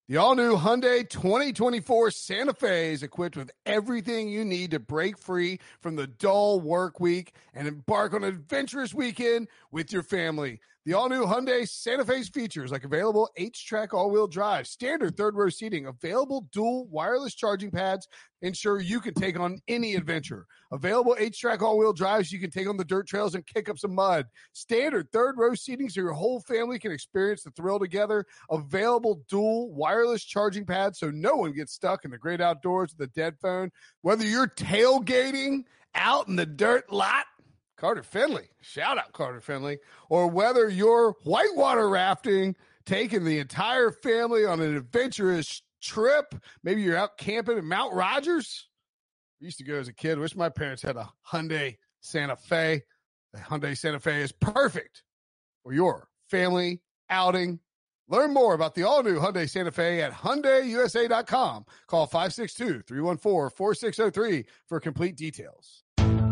The all-new Hyundai 2024 Santa Fe is equipped with everything you need to break free from the dull work week and embark on an adventurous weekend with your family. The all-new Hyundai Santa Fe's features like available H-Track all-wheel drive, standard third-row seating, available dual wireless charging pads, ensure you can take on any adventure. Available H-Track all-wheel drives, you can take on the dirt trails and kick up some mud. Standard third-row seating so your whole family can experience the thrill together. Available dual wireless charging pads so no one gets stuck in the great outdoors with a dead phone. Whether you're tailgating out in the dirt lot, Carter Finley, shout out Carter Finley, or whether you're whitewater rafting, taking the entire family on an adventurous trip, maybe you're out camping in Mount Rogers. I used to go as a kid. Wish my parents had a Hyundai Santa Fe. The Hyundai Santa Fe is perfect for your family outing. Learn more about the all-new Hyundai Santa Fe at HyundaiUSA.com. Call 562-314-4603 for complete details.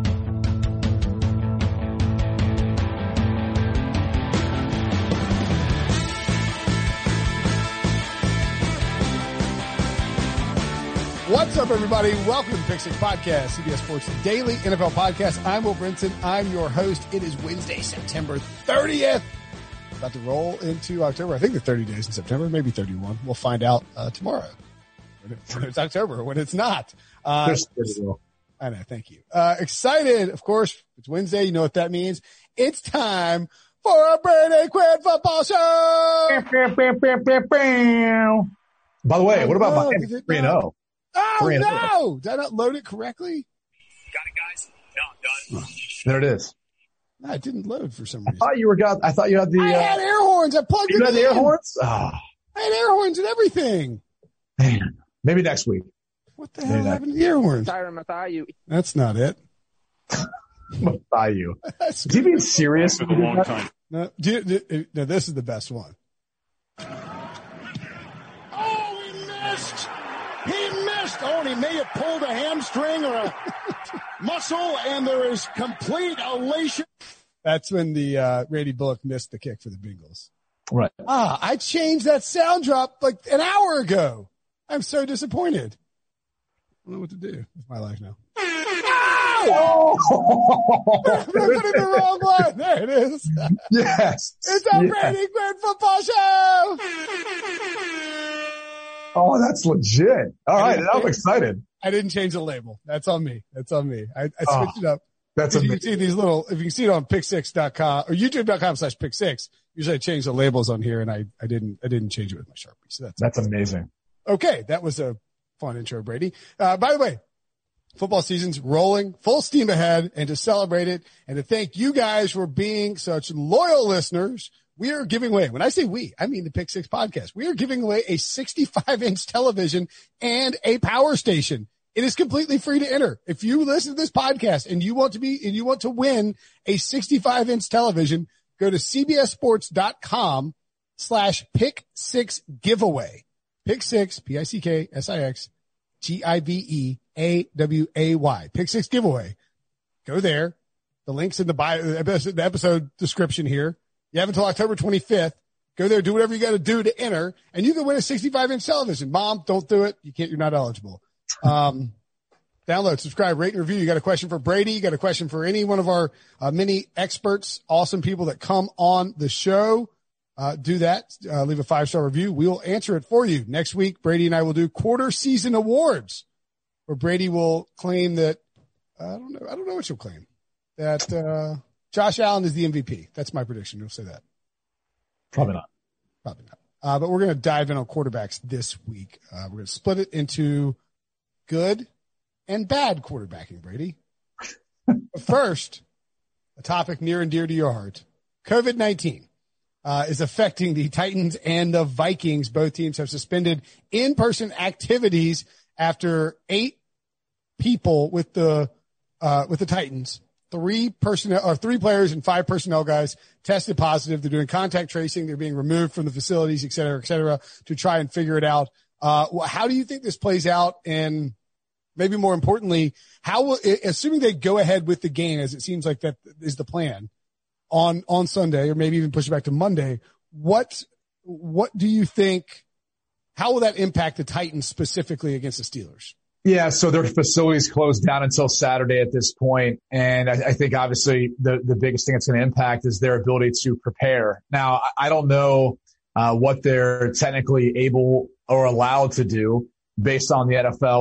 What's up, everybody? Welcome to the Pick Six Podcast, CBS Sports Daily NFL Podcast. I'm Will Brinson. I'm your host. It is Wednesday, September 30th. About to roll into October. I think the 30 days in September, maybe 31. We'll find out tomorrow when it's October, when it's not. I know. Thank you. Excited. Of course, it's Wednesday. You know what that means. It's time for a Brady Quinn football show. By the way, what about Miami 3-0? Oh, no! Did I not load it correctly? Got it, guys. No, I'm done. There it is. No, it didn't load for some reason. I thought you had the. I had air horns. I plugged it in. You had the air horns? Oh. I had air horns and everything. Man, maybe next week. What the hell happened to the air horns? That's not it. Mathayu. Is he being serious? For a long time. No, this is the best one. He missed. Oh, and he may have pulled a hamstring or a muscle, and there is complete elation. That's when the Brady Bullock missed the kick for the Bengals. Right. I changed that sound drop like an hour ago. I'm so disappointed. I don't know what to do with my life now. Oh! I put in the wrong one. There it is. Yes. It's a Brady Quinn football show. Oh, that's legit. All right. I'm excited. I didn't change the label. That's on me. I switched it up. That's if you can see these little, if you can see it on pick6.com or youtube.com/pick6, usually I change the labels on here and I didn't change it with my Sharpie. So that's amazing. Okay. That was a fun intro, Brady. By the way, football season's rolling full steam ahead, and to celebrate it and to thank you guys for being such loyal listeners, we are giving away, when I say we, I mean the Pick Six Podcast. We are giving away a 65-inch television and a power station. It is completely free to enter. If you listen to this podcast and you want to win a 65-inch television, go to cbssports.com/pick6giveaway. Pick six, Picksix, GIVEAWAY. Pick Six giveaway. Go there. The link's in the bio, the episode description here. You have until October 25th. Go there, do whatever you got to do to enter, and you can win a 65-inch television. Mom, don't do it. You're not eligible. Download, subscribe, rate, and review. You got a question for Brady? You got a question for any one of our many experts, awesome people that come on the show? Do that. Leave a 5-star review. We will answer it for you. Next week, Brady and I will do quarter season awards, where Brady will claim that, I don't know what you'll claim, that Josh Allen is the MVP. That's my prediction. You'll say that. Probably not. But we're going to dive in on quarterbacks this week. We're going to split it into good and bad quarterbacking, Brady. But first, a topic near and dear to your heart. COVID-19 is affecting the Titans and the Vikings. Both teams have suspended in-person activities after 8 people with the Titans. 3 players and 5 personnel guys tested positive. They're doing contact tracing. They're being removed from the facilities, et cetera, to try and figure it out. How do you think this plays out? And maybe more importantly, assuming they go ahead with the game, as it seems like that is the plan on Sunday, or maybe even push it back to Monday, what do you think how will that impact the Titans specifically against the Steelers? Yeah, so their facility's closed down until Saturday at this point, and I think obviously the biggest thing it's going to impact is their ability to prepare. Now, I don't know what they're technically able or allowed to do based on the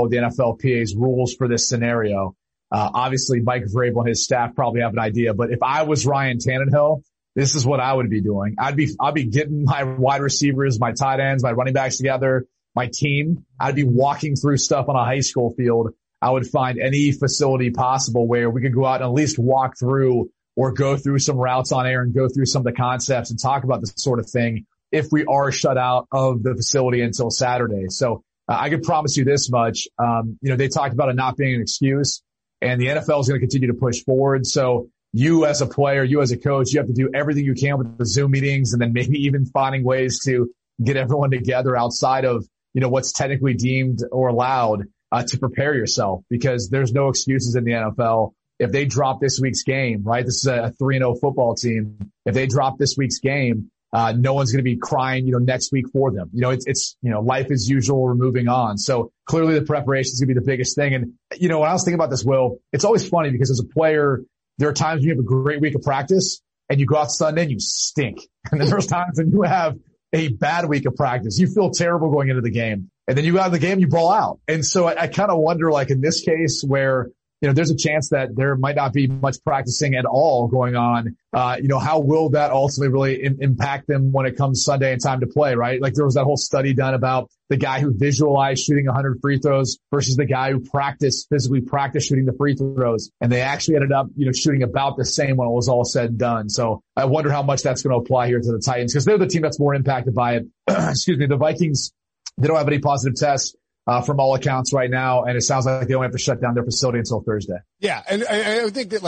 NFLPA's rules for this scenario. Obviously, Mike Vrabel and his staff probably have an idea, but if I was Ryan Tannehill, this is what I would be doing. I'd be getting my wide receivers, my tight ends, my running backs together, my team. I'd be walking through stuff on a high school field. I would find any facility possible where we could go out and at least walk through or go through some routes on air and go through some of the concepts and talk about this sort of thing if we are shut out of the facility until Saturday. So I could promise you this much. They talked about it not being an excuse, and the NFL is going to continue to push forward. So you as a player, you as a coach, you have to do everything you can with the Zoom meetings and then maybe even finding ways to get everyone together outside of, what's technically deemed or allowed to prepare yourself, because there's no excuses in the NFL. If they drop this week's game, right? This is a 3-0 football team. If they drop this week's game, no one's going to be crying, next week for them. It's life as usual. We're moving on. So clearly the preparation is going to be the biggest thing. And, when I was thinking about this, Will, it's always funny because as a player, there are times when you have a great week of practice and you go out Sunday and you stink. And then there's times when you have a bad week of practice. You feel terrible going into the game. And then you go out of the game, you ball out. And so I kind of wonder, like in this case where, there's a chance that there might not be much practicing at all going on. How will that ultimately really impact them when it comes Sunday and time to play, right? Like there was that whole study done about the guy who visualized shooting 100 free throws versus the guy who physically practiced shooting the free throws. And they actually ended up, shooting about the same when it was all said and done. So I wonder how much that's going to apply here to the Titans because they're the team that's more impacted by it. Excuse me. The Vikings, they don't have any positive tests. From all accounts right now, and it sounds like they only have to shut down their facility until Thursday. Yeah, and I would think that,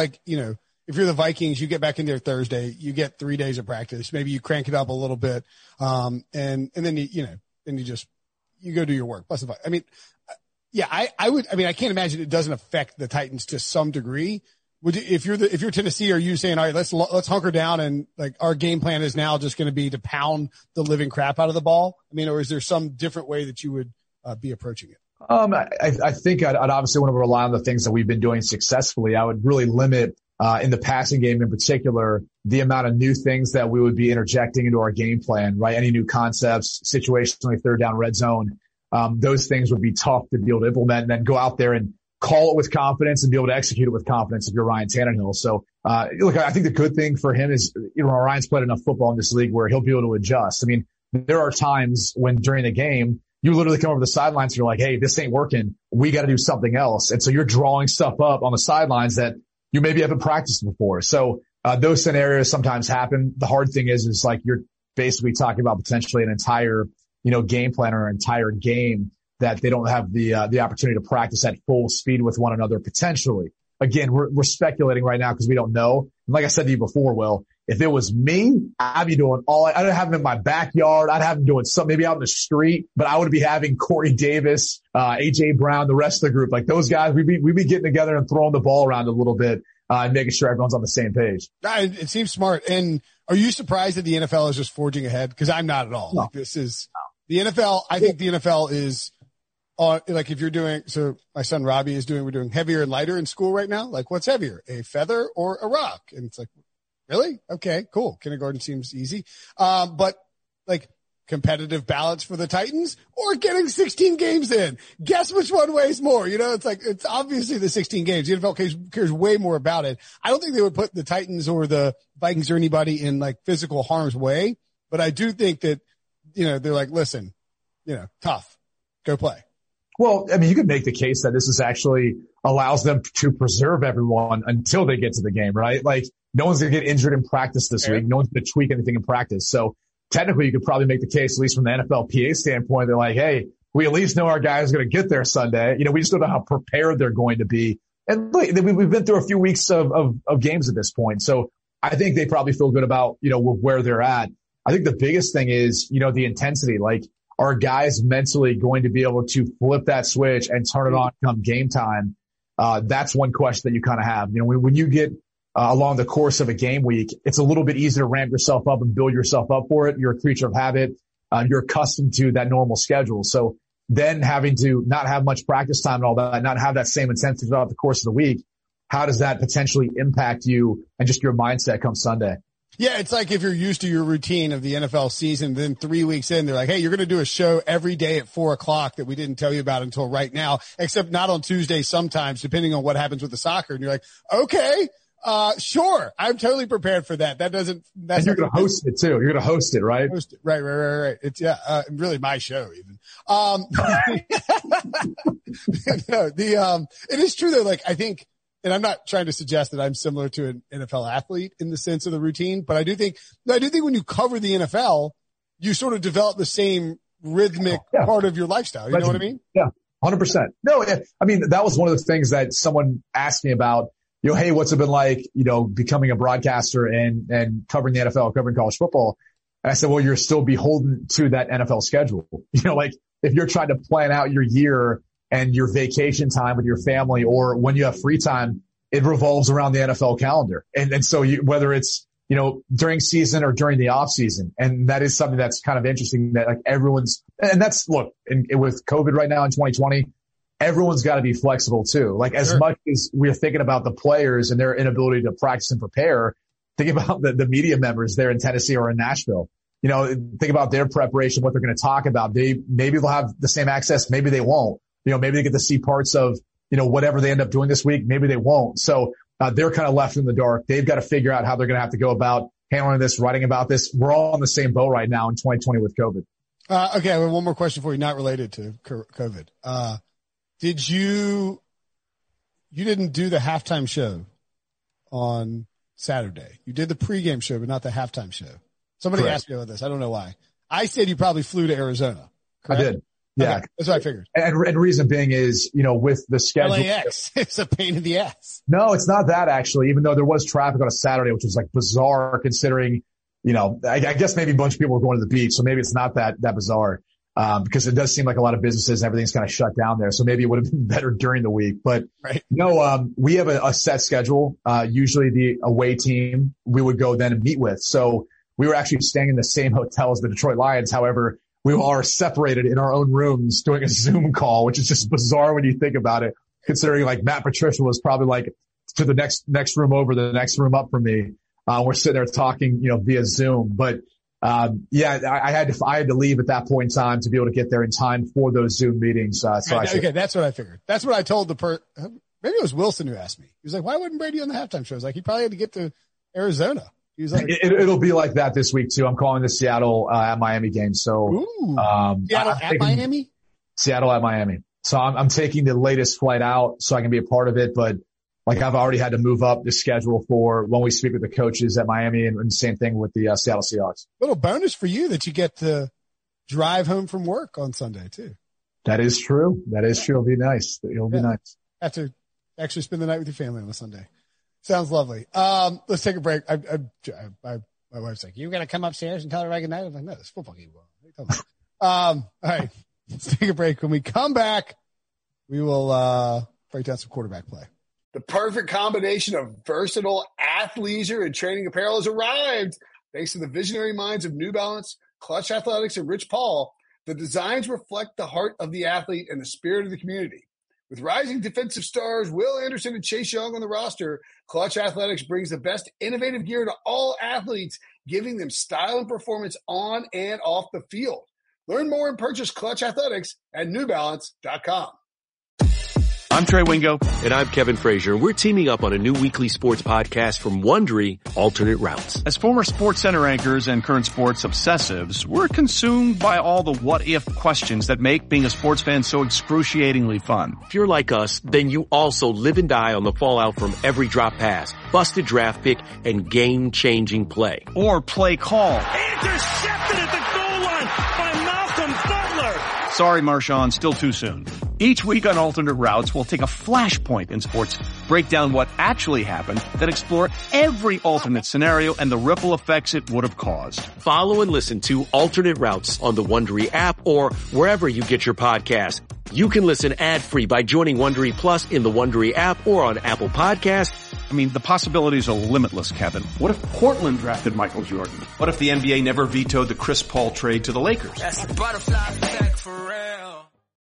if you're the Vikings, you get back in there Thursday, you get 3 days of practice, maybe you crank it up a little bit, and then you go do your work. Plus, I can't imagine it doesn't affect the Titans to some degree. If you're Tennessee, are you saying, all right, let's hunker down and our game plan is now just going to be to pound the living crap out of the ball? Or is there some different way that you would be approaching it? I think I'd obviously want to rely on the things that we've been doing successfully. I would really limit, in the passing game in particular, the amount of new things that we would be interjecting into our game plan, right? Any new concepts, situationally third down, red zone. Those things would be tough to be able to implement and then go out there and call it with confidence and be able to execute it with confidence if you're Ryan Tannehill. So, look, I think the good thing for him is, Ryan's played enough football in this league where he'll be able to adjust. There are times when during the game, you literally come over the sidelines and you're like, hey, this ain't working. We got to do something else. And so you're drawing stuff up on the sidelines that you maybe haven't practiced before. So, those scenarios sometimes happen. The hard thing is you're basically talking about potentially an entire, game plan or an entire game that they don't have the opportunity to practice at full speed with one another potentially. Again, we're speculating right now because we don't know. And like I said to you before, Will, if it was me, I'd be doing I'd have him in my backyard. I'd have him doing something maybe out in the street, but I would be having Corey Davis, AJ Brown, the rest of the group, like those guys, we'd be getting together and throwing the ball around a little bit, and making sure everyone's on the same page. It seems smart. And are you surprised that the NFL is just forging ahead? Cause I'm not at all. No. The NFL. I think the NFL is, if you're doing, so my son Robbie we're doing heavier and lighter in school right now. Like what's heavier, a feather or a rock? And it's like, really? Okay, cool. Kindergarten seems easy. But competitive balance for the Titans or getting 16 games in. Guess which one weighs more? It's obviously the 16 games. The NFL cares way more about it. I don't think they would put the Titans or the Vikings or anybody in physical harm's way, but I do think that, they're like, listen, tough, go play. Well, you could make the case that this is actually allows them to preserve everyone until they get to the game, right? No one's going to get injured in practice this week. No one's going to tweak anything in practice. So technically you could probably make the case, at least from the NFLPA standpoint, they're like, hey, we at least know our guys are going to get there Sunday. We just don't know how prepared they're going to be. And look, we've been through a few weeks of games at this point. So I think they probably feel good about, where they're at. I think the biggest thing is, the intensity. Are guys mentally going to be able to flip that switch and turn it on come game time? That's one question that you kind of have. When you get along the course of a game week, it's a little bit easier to ramp yourself up and build yourself up for it. You're a creature of habit. you're accustomed to that normal schedule. So then having to not have much practice time and all that, not have that same intensity throughout the course of the week, how does that potentially impact you and just your mindset come Sunday? Yeah, it's like if you're used to your routine of the NFL season, then 3 weeks in, they're like, hey, you're going to do a show every day at 4:00 that we didn't tell you about until right now, except not on Tuesday sometimes, depending on what happens with the soccer. And you're like, okay, sure. I'm totally prepared for that. That's and you're going to host it too. You're going to host it, right? Host it. Right. It's, really my show even. No, it is true though. Like, I think, and I'm not trying to suggest that I'm similar to an NFL athlete in the sense of the routine, but I do think when you cover the NFL, you sort of develop the same rhythmic part of your lifestyle. You know what I mean? Yeah, 100%. No, I mean, that was one of the things that someone asked me about, hey, what's it been like, becoming a broadcaster and covering the NFL, covering college football. And I said, well, you're still beholden to that NFL schedule. Like if you're trying to plan out your year and your vacation time with your family, or when you have free time, it revolves around the NFL calendar. And so whether it's, during season or during the off season. And that is something that's kind of interesting that like with COVID right now in 2020, everyone's got to be flexible too. Like as much as we're thinking about the players and their inability to practice and prepare, think about the media members there in Tennessee or in Nashville. Think about their preparation, what they're going to talk about. Maybe they'll have the same access. Maybe they won't. Maybe they get to see parts of, whatever they end up doing this week. Maybe they won't. So they're kind of left in the dark. They've got to figure out how they're going to have to go about handling this, writing about this. We're all in the same boat right now in 2020 with COVID. Okay. I have one more question for you, not related to COVID. You didn't do the halftime show on Saturday. You did the pregame show, but not the halftime show. Somebody asked me about this. I don't know why. I said you probably flew to Arizona. Correct? I did. Yeah. Okay, that's what I figured. And reason being is, with the schedule. LAX. It's a pain in the ass. No, it's not that actually, even though there was traffic on a Saturday, which was like bizarre considering, I guess maybe a bunch of people were going to the beach. So maybe it's not that bizarre. Because it does seem like a lot of businesses and everything's kind of shut down there. So maybe it would have been better during the week, but we have a set schedule. Usually the away team we would go then and meet with. So we were actually staying in the same hotel as the Detroit Lions. However, we are separated in our own rooms doing a Zoom call, which is just bizarre when you think about it, considering like Matt Patricia was probably like to the next room over, the next room up from me. We're sitting there talking, via Zoom, but I had to leave at that point in time to be able to get there in time for those Zoom meetings. Okay, that's what I figured. That's what I told maybe it was Wilson who asked me. He was like, why wasn't Brady on the halftime show? I was like, he probably had to get to Arizona. He was like, it'll be like that this week too. I'm calling the Seattle at Miami game. So, Seattle at Miami? Seattle at Miami. So I'm taking the latest flight out so I can be a part of it, but like I've already had to move up the schedule for when we speak with the coaches at Miami and same thing with the Seattle Seahawks. Little bonus for you that you get to drive home from work on Sunday too. That is true. It'll be nice. It'll be nice. Have to actually spend the night with your family on a Sunday. Sounds lovely. Let's take a break. My wife's like, you got to come upstairs and tell her I good night. I'm like, no, it's football game. All right. Let's take a break. When we come back, we will, break down some quarterback play. The perfect combination of versatile athleisure and training apparel has arrived. Thanks to the visionary minds of New Balance, Clutch Athletics, and Rich Paul, the designs reflect the heart of the athlete and the spirit of the community. With rising defensive stars Will Anderson and Chase Young on the roster, Clutch Athletics brings the best innovative gear to all athletes, giving them style and performance on and off the field. Learn more and purchase Clutch Athletics at NewBalance.com. I'm Trey Wingo. And I'm Kevin Frazier. We're teaming up on a new weekly sports podcast from Wondery, Alternate Routes. As former SportsCenter anchors and current sports obsessives, we're consumed by all the what-if questions that make being a sports fan so excruciatingly fun. If you're like us, then you also live and die on the fallout from every drop pass, busted draft pick, and game-changing play. Or play call. Intercepted at the goal line by Malcolm Butler. Sorry, Marshawn, still too soon. Each week on Alternate Routes, we'll take a flashpoint in sports, break down what actually happened, then explore every alternate scenario and the ripple effects it would have caused. Follow and listen to Alternate Routes on the Wondery app or wherever you get your podcasts. You can listen ad-free by joining Wondery Plus in the Wondery app or on Apple Podcasts, I mean, the possibilities are limitless, Kevin. What if Portland drafted Michael Jordan? What if the NBA never vetoed the Chris Paul trade to the Lakers? That's the butterfly effect for real.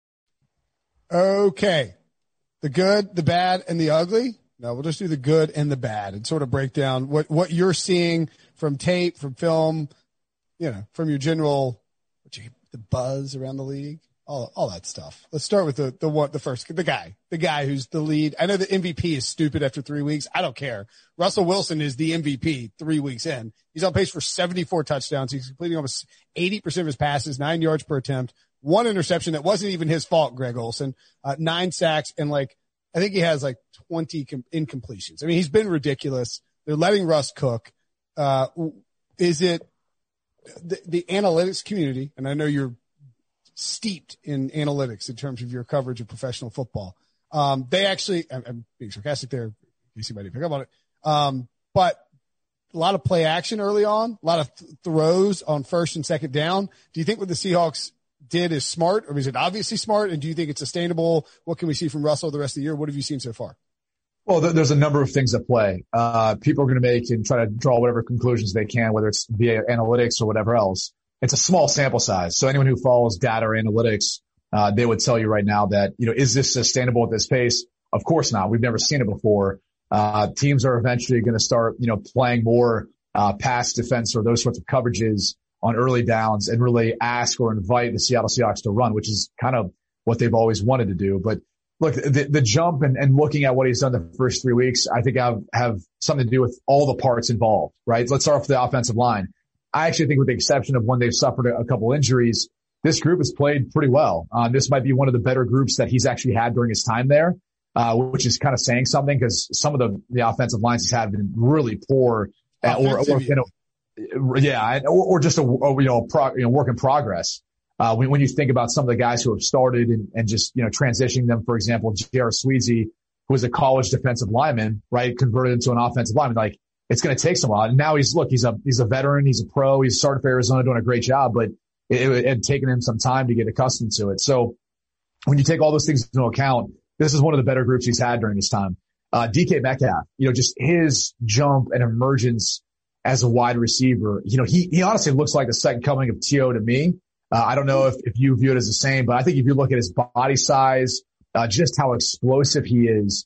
Okay. The good, the bad, and the ugly? No, we'll just do the good and the bad and sort of break down what you're seeing from tape, from film, from your general, the buzz around the league. All that stuff. Let's start with the guy who's the lead. I know the MVP is stupid after 3 weeks. I don't care. Russell Wilson is the MVP 3 weeks in. He's on pace for 74 touchdowns. He's completing almost 80% of his passes, 9 yards per attempt, 1 interception that wasn't even his fault, Greg Olsen, 9 sacks, and I think he has 20 incompletions. I mean, he's been ridiculous. They're letting Russ cook. Is it the analytics community? And I know you're steeped in analytics in terms of your coverage of professional football. They actually, I'm being sarcastic there, in case anybody pick up on it. But a lot of play action early on, a lot of throws on first and second down. Do you think what the Seahawks did is smart, or is it obviously smart? And do you think it's sustainable? What can we see from Russell the rest of the year? What have you seen so far? Well, there's a number of things at play. People are going to make and try to draw whatever conclusions they can, whether it's via analytics or whatever else. It's a small sample size. So anyone who follows data or analytics, they would tell you right now that, is this sustainable at this pace? Of course not. We've never seen it before. Teams are eventually going to start, playing more, pass defense or those sorts of coverages on early downs and really ask or invite the Seattle Seahawks to run, which is kind of what they've always wanted to do. But look, the jump and looking at what he's done the first 3 weeks, I think have something to do with all the parts involved, right? Let's start off with the offensive line. I actually think with the exception of when they've suffered a couple injuries, this group has played pretty well. This might be one of the better groups that he's actually had during his time there, which is kind of saying something because some of the offensive lines he's had been really poor or just a work in progress. When you think about some of the guys who have started and just, transitioning them, for example, J.R. Sweezy, who was a college defensive lineman, right, converted into an offensive lineman, it's going to take some while. And now he's a veteran. He's a pro. He's started for Arizona, doing a great job, but it had taken him some time to get accustomed to it. So when you take all those things into account, this is one of the better groups he's had during his time. DK Metcalf, just his jump and emergence as a wide receiver, he honestly looks like the second coming of T.O. to me. I don't know if you view it as the same, but I think if you look at his body size, just how explosive he is,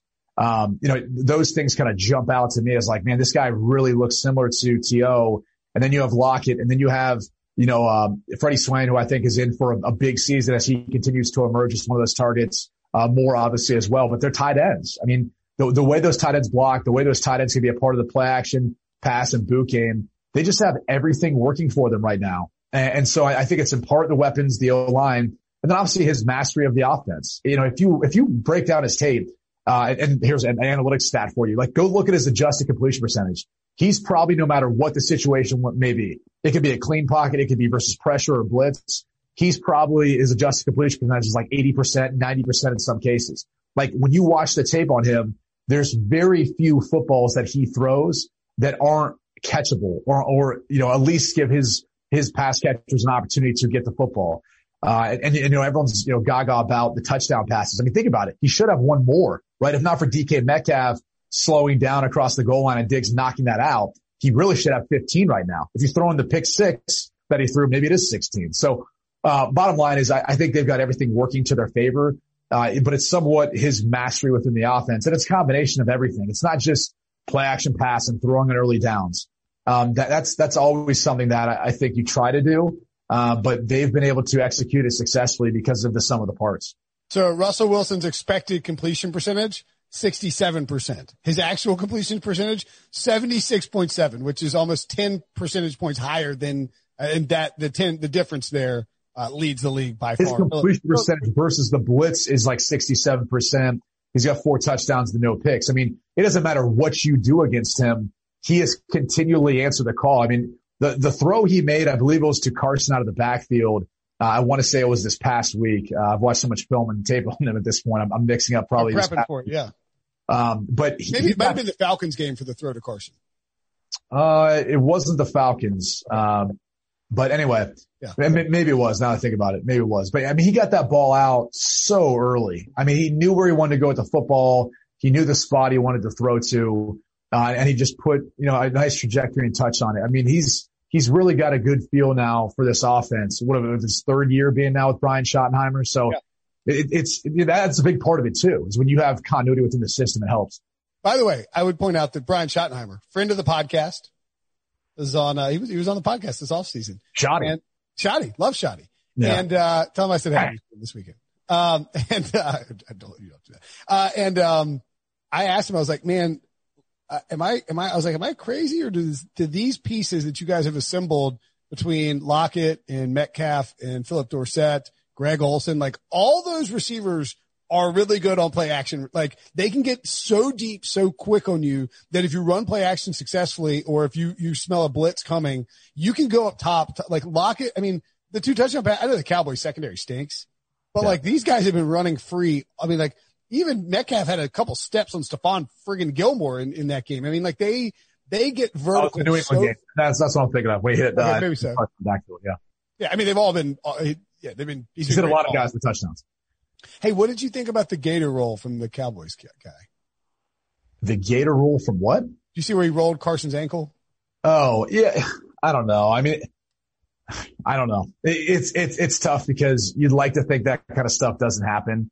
those things kind of jump out to me as man, this guy really looks similar to T.O. And then you have Lockett, and then you have, Freddie Swain, who I think is in for a big season as he continues to emerge as one of those targets, more obviously as well, but they're tight ends. I mean, the way those tight ends block, the way those tight ends can be a part of the play action, pass and boot game, they just have everything working for them right now. And so I think it's in part the weapons, the O-line, and then obviously his mastery of the offense. If you break down his tape, and here's an analytics stat for you, go look at his adjusted completion percentage. He's probably, no matter what the situation may be, it could be a clean pocket, it could be versus pressure or blitz. His adjusted completion percentage is 80%, 90% in some cases. When you watch the tape on him, there's very few footballs that he throws that aren't catchable or at least give his pass catchers an opportunity to get the football. Everyone's, gaga about the touchdown passes. I mean, think about it. He should have one more, right? If not for DK Metcalf slowing down across the goal line and Diggs knocking that out, he really should have 15 right now. If you throw in the pick 6 that he threw, maybe it is 16. So, bottom line is I think they've got everything working to their favor. But it's somewhat his mastery within the offense, and it's a combination of everything. It's not just play action pass and throwing in early downs. That's always something that I think you try to do. But they've been able to execute it successfully because of the sum of the parts. So Russell Wilson's expected completion percentage, 67%. His actual completion percentage, 76.7, which is almost 10 percentage points higher than, and that the difference there, leads the league by far. His completion percentage versus the blitz is 67%. He's got 4 touchdowns to no picks. I mean, it doesn't matter what you do against him. He has continually answered the call. I mean, the throw he made, I believe it was to Carson out of the backfield. I want to say it was this past week. I've watched so much film and tape on him at this point. I'm mixing up probably. Prepping for it, yeah. But maybe it might have been the Falcons game for the throw to Carson. It wasn't the Falcons. But anyway, yeah. Maybe it was. Now I think about it, maybe it was. But I mean, he got that ball out so early. I mean, he knew where he wanted to go with the football. He knew the spot he wanted to throw to, and he just put, a nice trajectory and touch on it. I mean, he's really got a good feel now for this offense. What it was his third year being now with Brian Schottenheimer. So that's a big part of it too, is when you have continuity within the system, it helps. By the way, I would point out that Brian Schottenheimer, friend of the podcast, was on, he was on the podcast this offseason. Shotty, love Shotty. Yeah. And, tell him I said, hey, this weekend. I don't do that. I asked him, I was like, man, am I crazy, or do these pieces that you guys have assembled between Lockett and Metcalf and Philip Dorsett, Greg Olsen, like all those receivers are really good on play action. Like they can get so deep, so quick on you that if you run play action successfully, or if you smell a blitz coming, you can go up top. Like Lockett, I mean, the 2 touchdown pass, I know the Cowboys secondary stinks, but like these guys have been running free. I mean, like even Metcalf had a couple steps on Stephon friggin' Gilmore in that game. I mean, like they get vertical. The New England game. That's what I'm thinking of. We hit maybe so. Back to it, yeah. Yeah, I mean they've all been. They've been. He's hit a lot of guys with touchdowns. Hey, what did you think about the Gator roll from the Cowboys guy? The Gator roll from what? Did you see where he rolled Carson's ankle? Oh yeah, I don't know. I mean, I don't know. It's tough because you'd like to think that kind of stuff doesn't happen.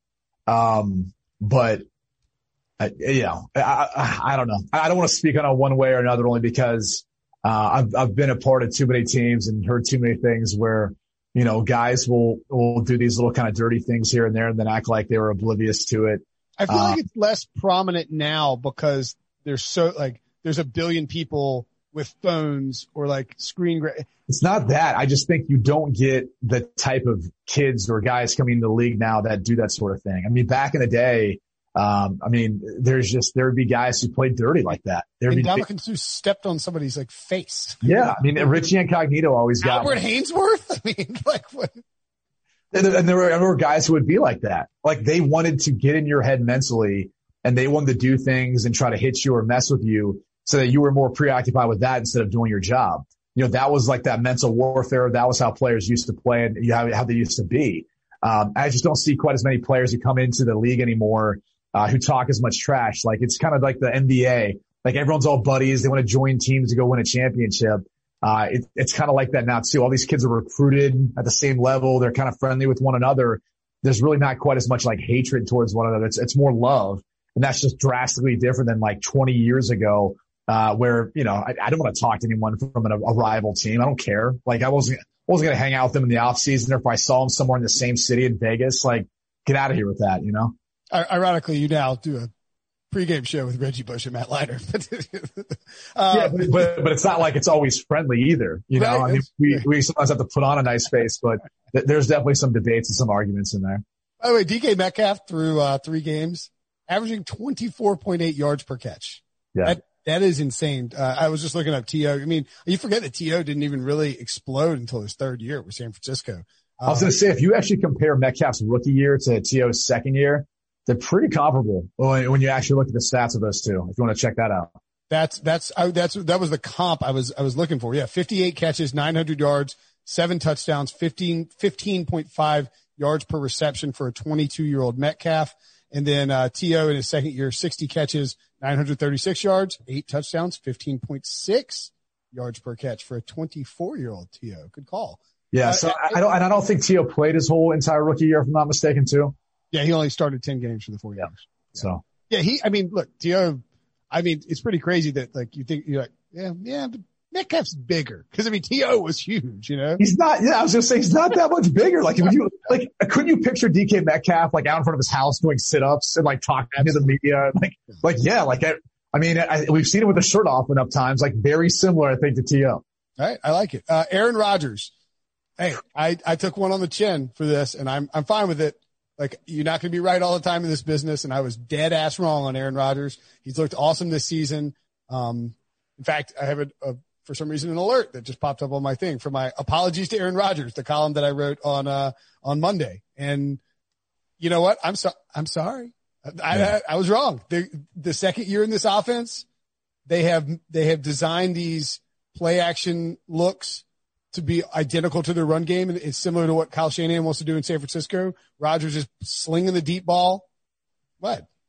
But I don't know. I don't want to speak on it one way or another, only because I've been a part of too many teams and heard too many things where, guys will do these little kind of dirty things here and there and then act like they were oblivious to it. I feel like it's less prominent now because there's a billion people with phones or like It's not that. I just think you don't get the type of kids or guys coming into the league now that do that sort of thing. I mean, back in the day, there would be guys who played dirty like that. Ndamukong Suh stepped on somebody's like face. Yeah. I mean, Richie Incognito always got Albert Hainsworth. I mean, like what? And there were guys who would be like that. Like they wanted to get in your head mentally and they wanted to do things and try to hit you or mess with you so that you were more preoccupied with that instead of doing your job. That was like that mental warfare. That was how players used to play and how they used to be. I just don't see quite as many players who come into the league anymore, who talk as much trash. Like it's kind of like the NBA. Like everyone's all buddies. They want to join teams to go win a championship. It's kind of like that now too. All these kids are recruited at the same level. They're kind of friendly with one another. There's really not quite as much like hatred towards one another. It's more love. And that's just drastically different than like 20 years ago. Where, I don't want to talk to anyone from a rival team. I don't care. Like I wasn't going to hang out with them in the off season, or if I saw them somewhere in the same city in Vegas, like get out of here with that, Ironically, you now do a pregame show with Reggie Bush and Matt Leiter. But it's not like it's always friendly either. Right, I mean, we sometimes have to put on a nice face, but there's definitely some debates and some arguments in there. By the way, DK Metcalf through 3 games, averaging 24.8 yards per catch. Yeah. That is insane. I was just looking up T.O. I mean, you forget that T.O. didn't even really explode until his 3rd year with San Francisco. I was going to say, if you actually compare Metcalf's rookie year to T.O.'s 2nd year, they're pretty comparable when you actually look at the stats of those two, if you want to check that out. That was the comp I was looking for. Yeah. 58 catches, 900 yards, 7 touchdowns, 15.5 yards per reception for a 22-year-old Metcalf. And then, T.O. in his 2nd year, 60 catches, 936 yards, 8 touchdowns, 15.6 yards per catch for a 24-year-old T.O. Good call. Yeah. So I don't think T.O. played his whole entire rookie year, if I'm not mistaken, too. Yeah. He only started 10 games for the 4 years. Yeah. So. Yeah. Look, T.O., it's pretty crazy that like you're like, yeah, but Metcalf's bigger. Cause T.O. was huge, He's not, I was going to say he's not that much bigger. Like couldn't you picture DK Metcalf like out in front of his house doing sit-ups and like talking to the media? We've seen it with the shirt off enough times, like very similar, I think, to T.O. All right. I like it. Aaron Rodgers. Hey, I took one on the chin for this and I'm fine with it. Like you're not going to be right all the time in this business. And I was dead ass wrong on Aaron Rodgers. He's looked awesome this season. In fact, I have for some reason, an alert that just popped up on my thing for my apologies to Aaron Rodgers, the column that I wrote on Monday. And you know what? I'm sorry. I was wrong. The 2nd year in this offense, they have designed these play action looks to be identical to their run game. And it's similar to what Kyle Shanahan wants to do in San Francisco. Rodgers is slinging the deep ball. What?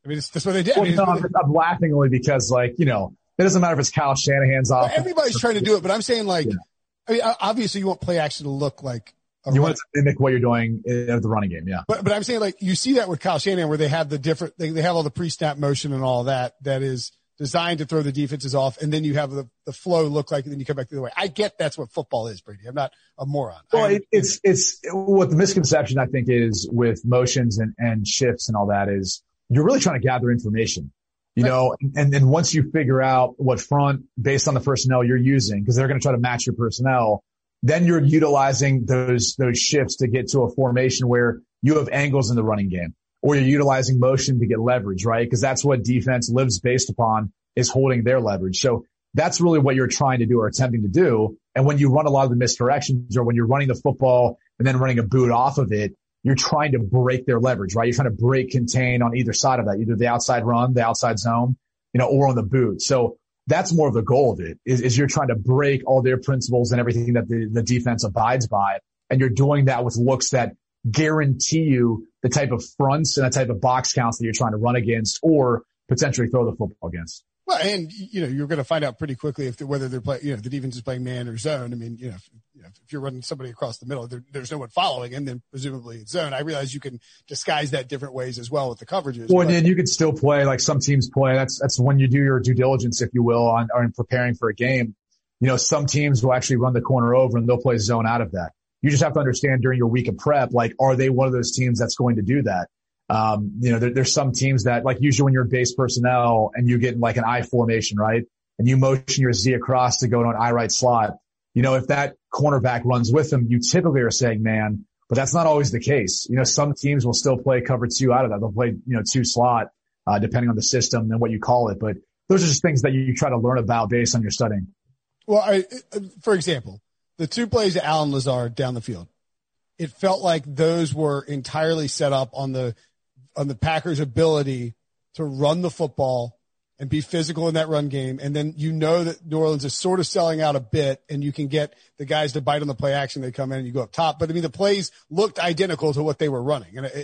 I mean, that's what they did. Well, I'm laughing only because, like, you know, it doesn't matter if it's Kyle Shanahan's off. Everybody's trying to do it, but I'm saying, like, I mean, obviously you want play action to look like you want to mimic what you're doing in the running game, yeah. But I'm saying, like, you see that with Kyle Shanahan where they have the different, they have all the pre-snap motion and all that is designed to throw the defenses off, and then you have the flow look like, and then you come back the other way. I get that's what football is, Brady. I'm not a moron. Well, it's what the misconception I think is with motions and shifts and all that is you're really trying to gather information, you know, and then once you figure out what front based on the personnel you're using, because they're going to try to match your personnel, then you're utilizing those shifts to get to a formation where you have angles in the running game. Or you're utilizing motion to get leverage, right? Because that's what defense lives based upon, is holding their leverage. So that's really what you're trying to do or attempting to do. And when you run a lot of the misdirections, or when you're running the football and then running a boot off of it, you're trying to break their leverage, right? You're trying to break contain on either side of that, either the outside run, the outside zone, you know, or on the boot. So that's more of the goal of it, is you're trying to break all their principles and everything that the defense abides by. And you're doing that with looks that guarantee you the type of fronts and the type of box counts that you're trying to run against or potentially throw the football against. Well, and, you know, you're going to find out pretty quickly whether they're playing, you know, the defense is playing man or zone. I mean, if you're running somebody across the middle, there's no one following, and then presumably it's zone. I realize you can disguise that different ways as well with the coverages. Well, and then you can still play like some teams play. That's when you do your due diligence, if you will, on preparing for a game. You know, some teams will actually run the corner over and they'll play zone out of that. You just have to understand during your week of prep, like, are they one of those teams that's going to do that? You know, there's some teams that, like, usually when you're base personnel and you get in like an I formation, right? And you motion your Z across to go to an I right slot. You know, if that cornerback runs with them, you typically are saying man, but that's not always the case. You know, some teams will still play cover 2 out of that. They'll play, you know, 2 slot, depending on the system and what you call it. But those are just things that you try to learn about based on your studying. Well, for example, the 2 plays to Allen Lazard down the field, it felt like those were entirely set up on the Packers' ability to run the football and be physical in that run game. And then you know that New Orleans is sort of selling out a bit, and you can get the guys to bite on the play action. They come in and you go up top. But I mean, the plays looked identical to what they were running. And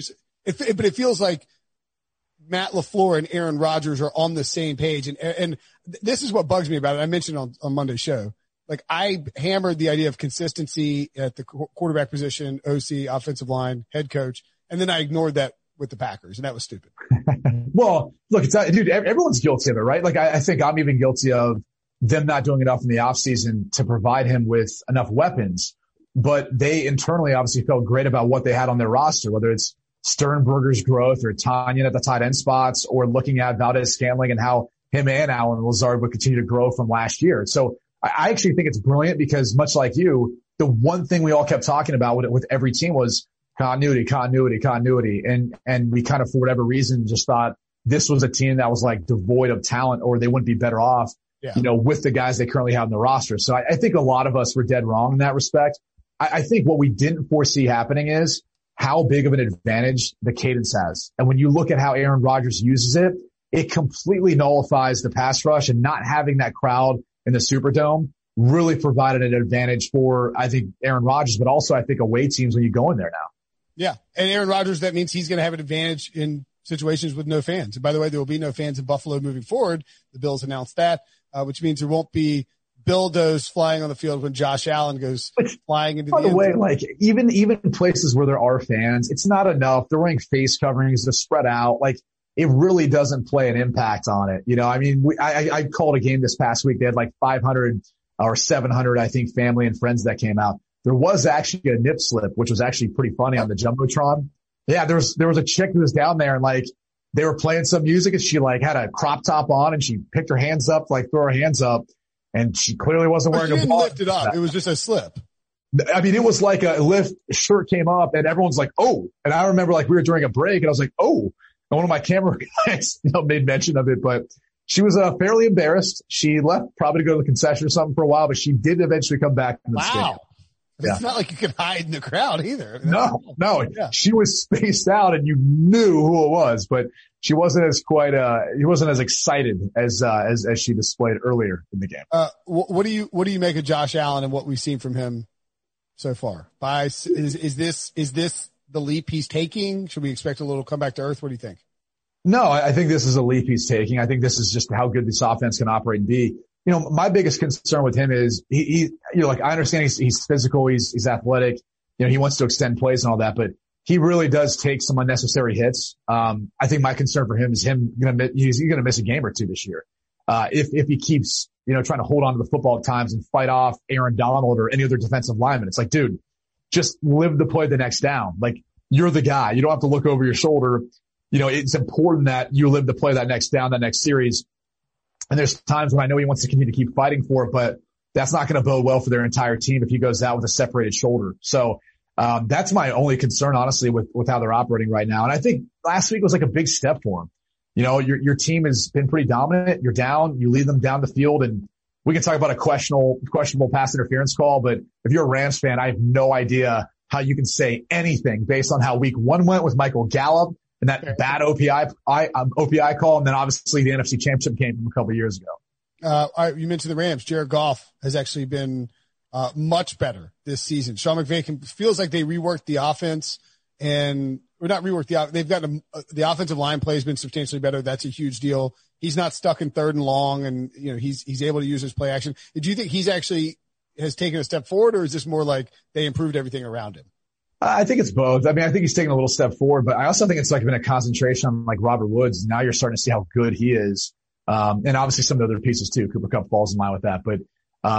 but it feels like Matt LaFleur and Aaron Rodgers are on the same page. And this is what bugs me about it. I mentioned on Monday's show. Like, I hammered the idea of consistency at the quarterback position, OC, offensive line, head coach, and then I ignored that with the Packers, and that was stupid. Well, look, dude, everyone's guilty of it, right? Like, I think I'm even guilty of them not doing enough in the offseason to provide him with enough weapons. But they internally obviously felt great about what they had on their roster, whether it's Sternberger's growth or Tanyan at the tight end spots, or looking at Valdez-Scantling and how him and Allen Lazard would continue to grow from last year. So I actually think it's brilliant because, much like you, the one thing we all kept talking about with every team was continuity. And we kind of, for whatever reason, just thought this was a team that was like devoid of talent, or they wouldn't be better off, you know, with the guys they currently have in the roster. So I think a lot of us were dead wrong in that respect. I think what we didn't foresee happening is how big of an advantage the cadence has. And when you look at how Aaron Rodgers uses it, it completely nullifies the pass rush, and not having that crowd in the Superdome really provided an advantage for, I think, Aaron Rodgers, but also I think away teams when you go in there now. Yeah. And Aaron Rodgers, that means he's going to have an advantage in situations with no fans. And by the way, there will be no fans in Buffalo moving forward. The Bills announced that, which means there won't be dildos flying on the field when Josh Allen goes flying into the end zone. By the way, like, even places where there are fans, it's not enough. They're wearing face coverings to spread out. Like, it really doesn't play an impact on it. You know, I mean, I called a game this past week. They had like 500 or 700, I think, family and friends that came out. There was actually a nip slip, which was actually pretty funny on the Jumbotron. Yeah, there was a chick who was down there, and like, they were playing some music, and she like had a crop top on, and she picked her hands up, like throw her hands up, and she clearly wasn't wearing a ball. Lift it up. It was just a slip. I mean, it was like a lift, shirt came up, and everyone's like, oh. And I remember, like, we were during a break, and I was like, oh. And one of my camera guys, made mention of it, but she was fairly embarrassed. She left probably to go to the concession or something for a while, but she did eventually come back in the stadium. Yeah. It's not like you can hide in the crowd either. No. Yeah. She was spaced out, and you knew who it was, but she wasn't as excited as she displayed earlier in the game. What do you make of Josh Allen and what we've seen from him so far? Is this the leap he's taking? Should we expect a little comeback to earth? What do you think? No, I think this is a leap he's taking. I think this is just how good this offense can operate and be. You know, my biggest concern with him is he you know, like I understand he's physical, he's athletic, you know, he wants to extend plays and all that, but he really does take some unnecessary hits. I think my concern for him is he's going to miss a game or two this year. If he keeps, you know, trying to hold on to the football at times and fight off Aaron Donald or any other defensive lineman. It's like, dude, just live the play the next down. Like, you're the guy. You don't have to look over your shoulder. You know, it's important that you live the play that next down, that next series. And there's times when I know he wants to continue to keep fighting for it, but that's not going to bode well for their entire team if he goes out with a separated shoulder. So, that's my only concern, honestly, with how they're operating right now. And I think last week was like a big step for him. You know, your team has been pretty dominant. You're down, you lead them down the field, and we can talk about a questionable pass interference call, but if you're a Rams fan, I have no idea how you can say anything based on how week 1 went with Michael Gallup and that bad OPI call, and then obviously the NFC Championship game from a couple of years ago. You mentioned the Rams. Jared Goff has actually been much better this season. Sean McVay feels like they reworked the offense or not reworked they've got the offensive line play has been substantially better. That's a huge deal. He's not stuck in 3rd and long, and you know he's able to use his play action. Do you think he's actually has taken a step forward, or is this more like they improved everything around him? I think it's both. I mean, I think he's taken a little step forward, but I also think it's like been a concentration on like Robert Woods. Now you're starting to see how good he is. And obviously some of the other pieces too. Cooper Kupp falls in line with that, but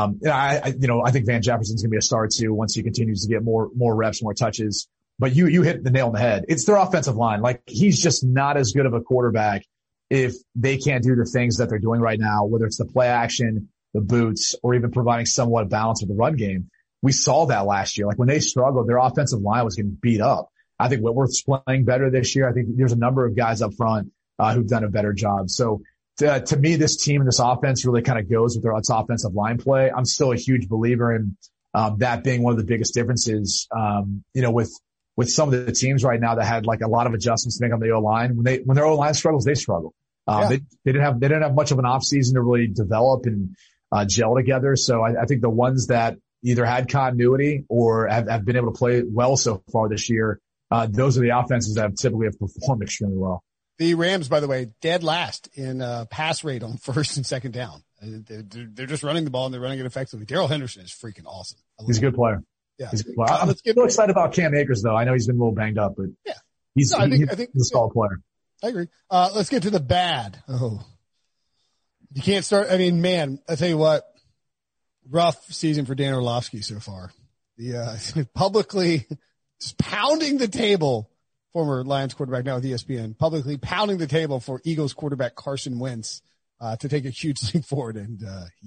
I think Van Jefferson's going to be a star too once he continues to get more reps, more touches. But you hit the nail on the head. It's their offensive line. Like, he's just not as good of a quarterback if they can't do the things that they're doing right now, whether it's the play action, the boots, or even providing somewhat balance with the run game. We saw that last year. Like, when they struggled, their offensive line was getting beat up. I think Whitworth's playing better this year. I think there's a number of guys up front who've done a better job. So to me, this team and this offense really kind of goes with its offensive line play. I'm still a huge believer in that being one of the biggest differences, with some of the teams right now that had like a lot of adjustments to make on the O-line. When their O-line struggles, they struggle. They didn't have much of an off season to really develop and gel together. So I think the ones that either had continuity or have been able to play well so far this year, those are the offenses that typically have performed extremely well. The Rams, by the way, dead last in pass rate on 1st and 2nd down. They're just running the ball and they're running it effectively. Darrell Henderson is freaking awesome. He's a good player. Yeah. I'm still excited about Cam Akers, though. I know he's been a little banged up, but yeah, he's a solid player. I agree. Let's get to the bad. Oh, you can't start. I mean, man, I tell you what, rough season for Dan Orlovsky so far. The publicly just pounding the table, former Lions quarterback now with ESPN, publicly pounding the table for Eagles quarterback Carson Wentz to take a huge leap forward. And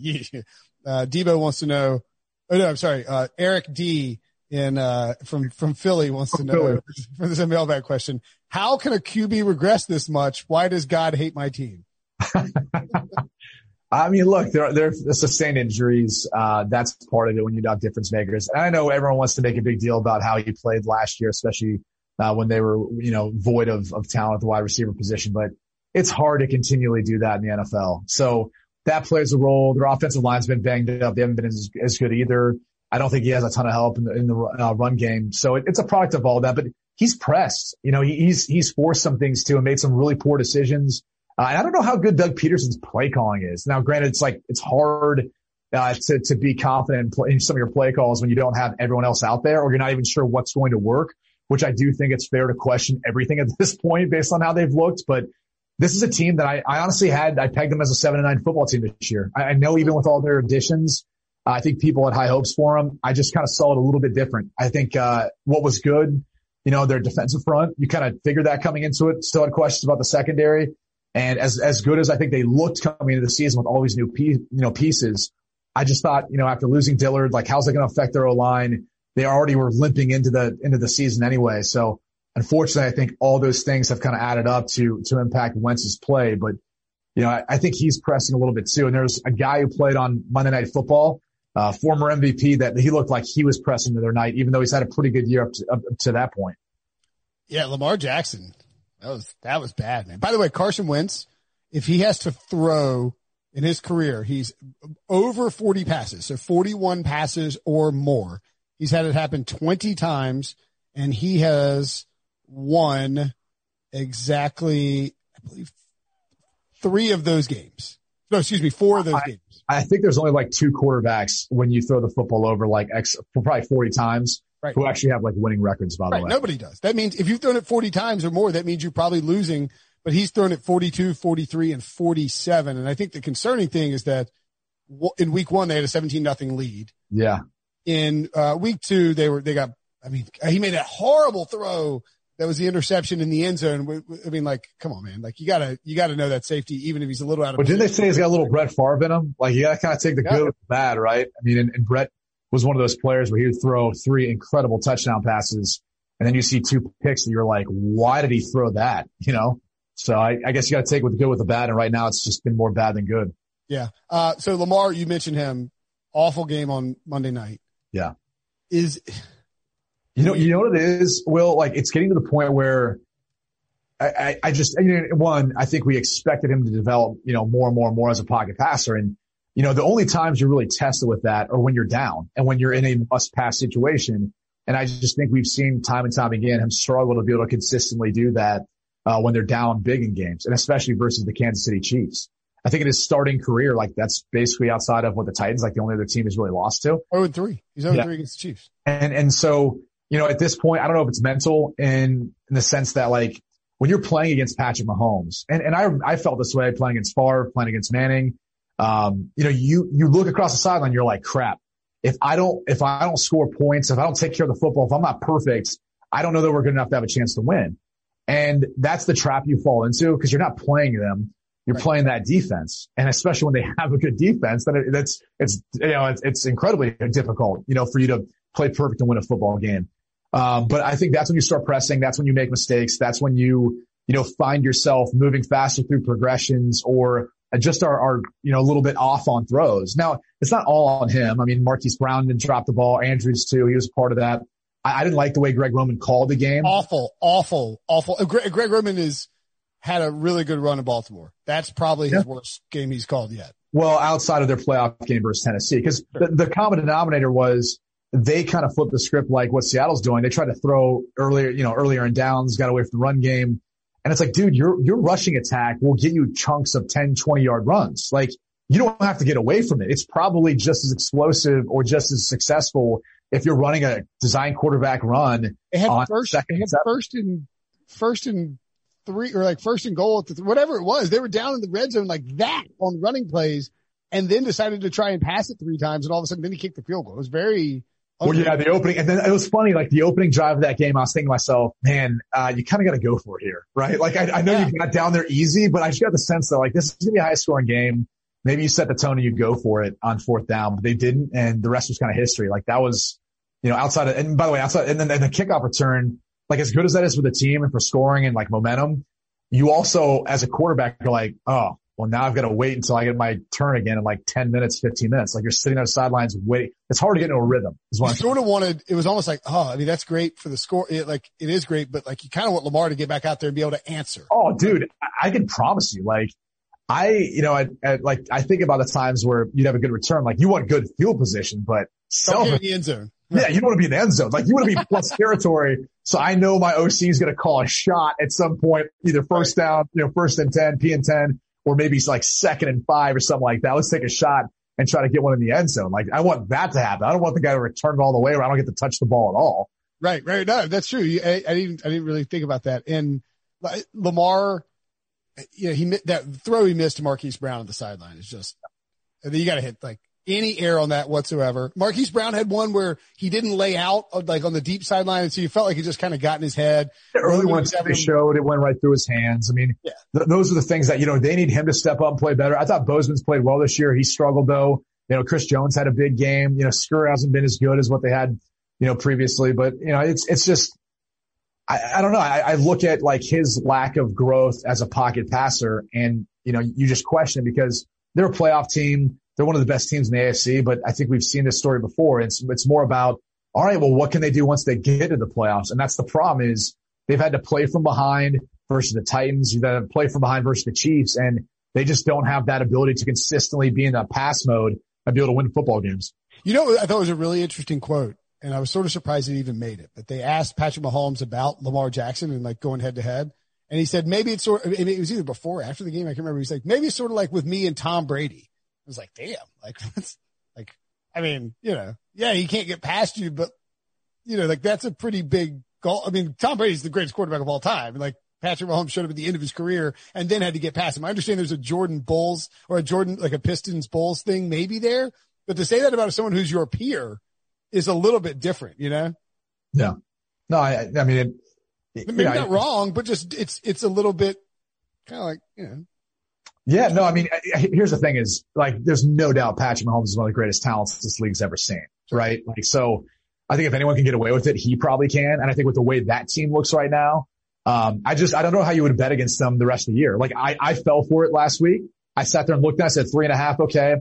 Debo wants to know. Oh no, I'm sorry. Eric D from Philly wants to know for this mailbag question. How can a QB regress this much? Why does God hate my team? I mean, look, they're sustained injuries. That's part of it when you have difference makers. And I know everyone wants to make a big deal about how he played last year, especially when they were, void of talent at the wide receiver position, but it's hard to continually do that in the NFL. So that plays a role. Their offensive line's been banged up. They haven't been as good either. I don't think he has a ton of help in the run game. So it's a product of all that, but he's pressed. He's forced some things too and made some really poor decisions. And I don't know how good Doug Peterson's play calling is. Now, granted, it's hard to be confident in some of your play calls when you don't have everyone else out there or you're not even sure what's going to work, which I do think it's fair to question everything at this point based on how they've looked. But this is a team that I honestly I pegged them as a 7-9 football team this year. I know even with all their additions, I think people had high hopes for them. I just kind of saw it a little bit different. I think, what was good, their defensive front, you kind of figured that coming into it, still had questions about the secondary. And as good as I think they looked coming into the season with all these new pieces, I just thought, after losing Dillard, like how's that going to affect their O-line? They already were limping into the season anyway. So unfortunately, I think all those things have kind of added up to impact Wentz's play. But, I think he's pressing a little bit too. And there's a guy who played on Monday Night Football, former MVP, that he looked like he was pressing the other night, even though he's had a pretty good year up to that point. Yeah, Lamar Jackson. That was bad, man. By the way, Carson Wentz, if he has to throw in his career, he's over 40 passes, so 41 passes or more. He's had it happen 20 times, and he has won exactly, I 4 of those games. I think there's only like 2 quarterbacks when you throw the football over like probably 40 times who actually have like winning records, by the way. Nobody does. That means if you've thrown it 40 times or more, that means you're probably losing, but he's thrown it 42, 43, and 47. And I think the concerning thing is that in week 1, they had a 17-0 lead. Yeah. In week 2, he made that horrible throw. That was the interception in the end zone. I mean, like, come on, man. Like, you gotta know that safety, even if he's a little out of position. But didn't they say he's got a little Brett Favre in him? Like, you gotta kind of take the good with the bad, right? I mean, and Brett was one of those players where he would throw 3 incredible touchdown passes, and then you see 2 picks, and you're like, why did he throw that? You know? So I guess you gotta take with the good with the bad, and right now it's just been more bad than good. Yeah. So Lamar, you mentioned him. Awful game on Monday night. Yeah. You know what it is, Will? Like, it's getting to the point where I think we expected him to develop, more and more and more as a pocket passer. And, the only times you're really tested with that are when you're down and when you're in a must-pass situation. And I just think we've seen time and time again him struggle to be able to consistently do that when they're down big in games, and especially versus the Kansas City Chiefs. I think in his starting career, like, that's basically outside of what the Titans, like, the only other team he's really lost to. 0-3. He's 0-3 against the Chiefs. And so, at this point, I don't know if it's mental in the sense that, like, when you're playing against Patrick Mahomes, and I felt this way playing against Favre, playing against Manning, you look across the sideline, you're like, crap. If I don't score points, if I don't take care of the football, if I'm not perfect, I don't know that we're good enough to have a chance to win. And that's the trap you fall into, because you're not playing them. You're playing that defense. And especially when they have a good defense, then it's incredibly difficult, for you to play perfect and win a football game. But I think that's when you start pressing. That's when you make mistakes. That's when you find yourself moving faster through progressions, or just are a little bit off on throws. Now, it's not all on him. I mean, Marquise Brown didn't drop the ball. Andrews too. He was a part of that. I didn't like the way Greg Roman called the game. Awful. Greg Roman had a really good run in Baltimore. That's probably his worst game he's called yet. Well, outside of their playoff game versus Tennessee, because the common denominator was they kind of flipped the script like what Seattle's doing. They tried to throw earlier in downs, got away from the run game. And it's like, dude, your rushing attack will get you chunks of 10, 20-yard runs. Like, you don't have to get away from it. It's probably just as explosive or just as successful if you're running a design quarterback run. They had first and 3, or like first and goal at whatever it was. They were down in the red zone like that on running plays, and then decided to try and pass it 3 times, and all of a sudden then he kicked the field goal. It was very the opening, and then it was funny, like the opening drive of that game, I was thinking to myself, man, you kind of got to go for it here, right? Like, I know you got down there easy, but I just got the sense that, like, this is going to be a high scoring game. Maybe you set the tone and you go for it on 4th down, but they didn't, and the rest was kind of history. Like, that was, outside of, and by the way, and then the kickoff return, like, as good as that is for the team and for scoring and like momentum, you also, as a quarterback, you're like, oh, well, now I've got to wait until I get my turn again in like 10 minutes, 15 minutes. Like, you're sitting on the sidelines waiting. It's hard to get into a rhythm. You sort of wanted, it was almost like, that's great for the score. It is great, but like, you kind of want Lamar to get back out there and be able to answer. Oh, dude, I can promise you, like, I think about the times where you'd have a good return. Like, you want good field position, but don't get in the end zone. Yeah, you don't want to be in the end zone. Like, you want to be plus territory. So I know my OC is going to call a shot at some point, either first down, 1st and 10, P and 10, or maybe it's like 2nd and 5 or something like that. Let's take a shot and try to get one in the end zone. Like, I want that to happen. I don't want the guy to return it all the way, or I don't get to touch the ball at all. Right. No, that's true. I didn't really think about that. And Lamar, that throw he missed to Marquise Brown on the sideline is just, you got to hit like any air on that whatsoever. Marquise Brown had one where he didn't lay out like on the deep sideline, and so you felt like he just kind of got in his head. The early ones they showed, it went right through his hands. I mean, those are the things that, they need him to step up and play better. I thought Bozeman's played well this year. He struggled though. Chris Jones had a big game. Skura hasn't been as good as what they had, previously, but it's just, I don't know. I look at like his lack of growth as a pocket passer, and, you just question it, because they're a playoff team. They're one of the best teams in the AFC, but I think we've seen this story before. It's more about, all right, well, what can they do once they get to the playoffs? And that's the problem, is they've had to play from behind versus the Titans. You've had to play from behind versus the Chiefs, and they just don't have that ability to consistently be in a pass mode and be able to win football games. I thought it was a really interesting quote, and I was sort of surprised it even made it. But they asked Patrick Mahomes about Lamar Jackson and like going head to head. And he said, maybe it's sort of, it was either before or after the game. I can't remember. He's like, maybe it's sort of like with me and Tom Brady. I was like, damn, like, that's like, I mean, yeah, he can't get past you, but like that's a pretty big goal. I mean, Tom Brady's the greatest quarterback of all time. Like Patrick Mahomes showed up at the end of his career and then had to get past him. I understand there's a Jordan Bulls or like a Pistons Bulls thing maybe there, but to say that about someone who's your peer is a little bit different, Yeah. No, I mean, maybe not wrong, but just it's a little bit kind of like, Yeah, no, I mean, here's the thing is, like, there's no doubt Patrick Mahomes is one of the greatest talents this league's ever seen, right? Like, so I think if anyone can get away with it, he probably can. And I think with the way that team looks right now, I don't know how you would bet against them the rest of the year. Like, I fell for it last week. I sat there and looked and I said 3.5. Okay.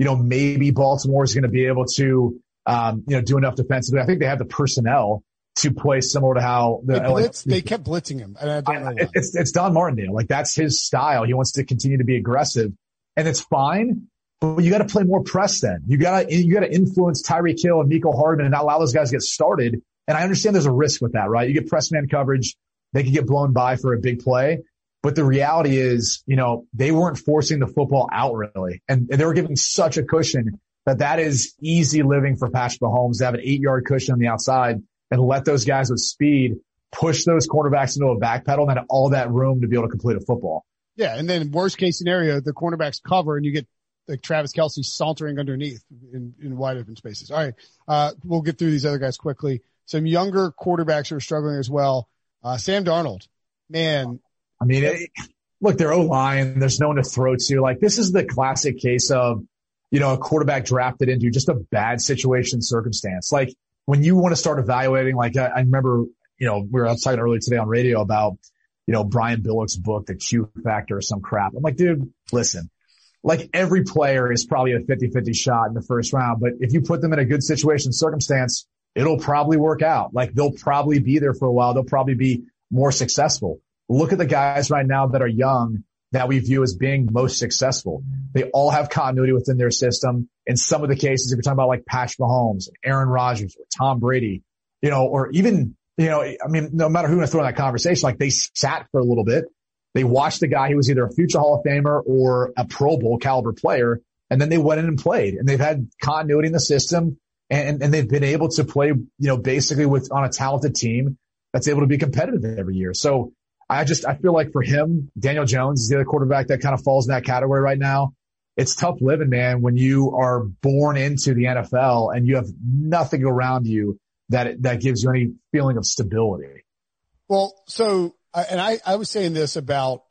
Maybe Baltimore is going to be able to, do enough defensively. I think they have the personnel to play similar to how they kept blitzing him. And I don't know why. It's Don Martindale. Like, that's his style. He wants to continue to be aggressive, and it's fine. But you got to play more press. Then you got to influence Tyreek Hill and Mecole Hardman and not allow those guys to get started. And I understand there's a risk with that, right? You get press man coverage, they can get blown by for a big play. But the reality is, they weren't forcing the football out really, and they were giving such a cushion that is easy living for Patrick Mahomes to have an 8-yard cushion on the outside and let those guys with speed push those quarterbacks into a back pedal and have all that room to be able to complete a football. Yeah. And then worst case scenario, the cornerbacks cover and you get like Travis Kelce sauntering underneath in wide open spaces. All right. We'll get through these other guys quickly. Some younger quarterbacks are struggling as well. Sam Darnold, man. I mean, look, they're O-line. There's no one to throw to. Like, this is the classic case of, a quarterback drafted into just a bad situation circumstance. Like, when you want to start evaluating, like I remember, we were talking earlier today on radio about, Brian Billick's book, The Q Factor or some crap. I'm like, dude, listen, like every player is probably a 50-50 shot in the first round, but if you put them in a good situation circumstance, it'll probably work out. Like, they'll probably be there for a while. They'll probably be more successful. Look at the guys right now that are young that we view as being most successful. They all have continuity within their system. In some of the cases, if you're talking about like Patrick Mahomes, Aaron Rodgers, or Tom Brady, or even, I mean, no matter who you want to throw in that conversation, like they sat for a little bit. They watched the guy who was either a future Hall of Famer or a Pro Bowl caliber player, and then they went in and played. And they've had continuity in the system, and they've been able to play, basically on a talented team that's able to be competitive every year. So I feel like for him, Daniel Jones is the other quarterback that kind of falls in that category right now. It's tough living, man, when you are born into the NFL and you have nothing around you that gives you any feeling of stability. Well, so, and I was saying this about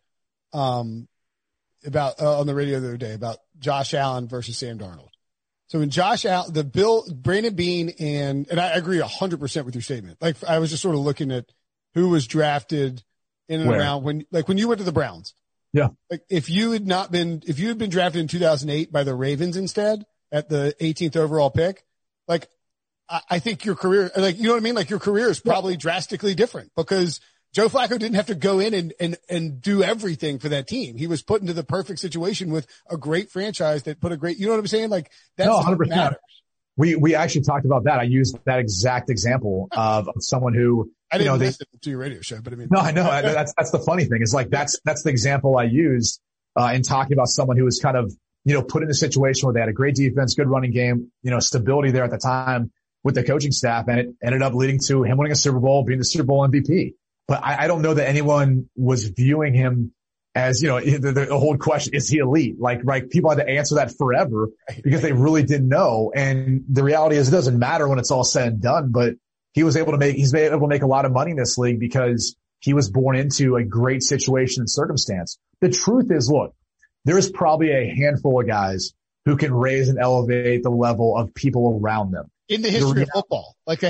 on the radio the other day about Josh Allen versus Sam Darnold. So when Josh Allen, Brandon Beane and I agree 100% with your statement. Like, I was just sort of looking at who was drafted in and around when you went to the Browns. Yeah. Like, if you had been drafted in 2008 by the Ravens instead at the 18th overall pick, like, I think your career, like, you know what I mean? Like, your career is probably drastically different because Joe Flacco didn't have to go in and do everything for that team. He was put into the perfect situation with a great franchise that put a great, you know what I'm saying? Like, that's 100%. matters. We actually talked about that. I used that exact example of someone who, I didn't listen to your radio show, but I mean, no, I know that's the funny thing is like, that's the example I used, in talking about someone who was kind of, put in a situation where they had a great defense, good running game, stability there at the time with the coaching staff, and it ended up leading to him winning a Super Bowl, being the Super Bowl MVP. But I don't know that anyone was viewing him as, the whole question, is he elite? Like, right, people had to answer that forever because they really didn't know. And the reality is it doesn't matter when it's all said and done, but he's been able to make a lot of money in this league because he was born into a great situation and circumstance. The truth is, look, there's probably a handful of guys who can raise and elevate the level of people around them. In the history of football, like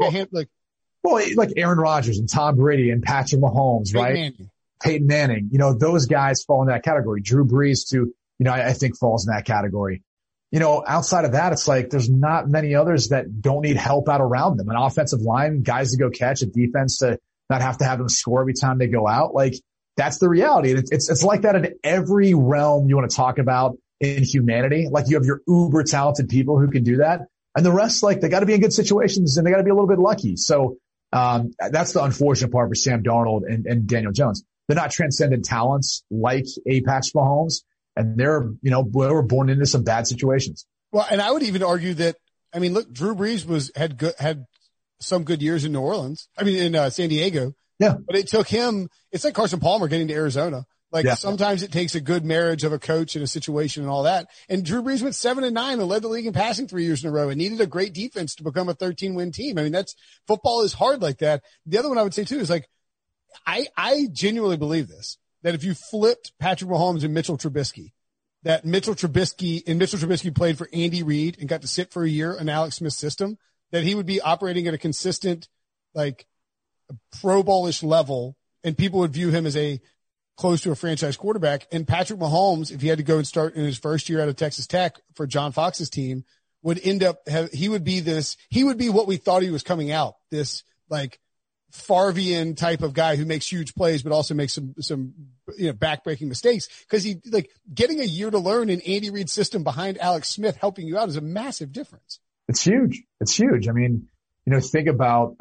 Aaron Rodgers and Tom Brady and Patrick Mahomes, right? Peyton Manning, those guys fall in that category. Drew Brees too, I think falls in that category. Outside of that, it's like there's not many others that don't need help out around them. An offensive line, guys to go catch, a defense to not have to have them score every time they go out. Like, that's the reality. And it's like that in every realm you want to talk about in humanity. Like, you have your uber talented people who can do that. And the rest, like, they got to be in good situations and they got to be a little bit lucky. So, that's the unfortunate part for Sam Darnold and Daniel Jones. they're not transcendent talents like a Patrick Mahomes, and they were born into some bad situations. Well, and I would even argue that, I mean, look, Drew Brees had some good years in New Orleans. I mean, in San Diego. Yeah. But it took him, it's like Carson Palmer getting to Arizona. Like sometimes it takes a good marriage of a coach and a situation and all that. And Drew Brees went 7-9 and led the league in passing 3 years in a row and needed a great defense to become a 13-win team. I mean, football is hard like that. The other one I would say too is like, I genuinely believe this, that if you flipped Patrick Mahomes and Mitchell Trubisky, that Mitchell Trubisky played for Andy Reid and got to sit for a year in Alex Smith's system, that he would be operating at a consistent, like Pro Bowl-ish level, and people would view him as close to a franchise quarterback. And Patrick Mahomes, if he had to go and start in his first year out of Texas Tech for John Fox's team, would end up, he would be what we thought he was coming out, this like Favrean type of guy who makes huge plays, but also makes some backbreaking mistakes. Cause he like getting a year to learn in Andy Reid's system behind Alex Smith helping you out is a massive difference. It's huge. I mean, think about,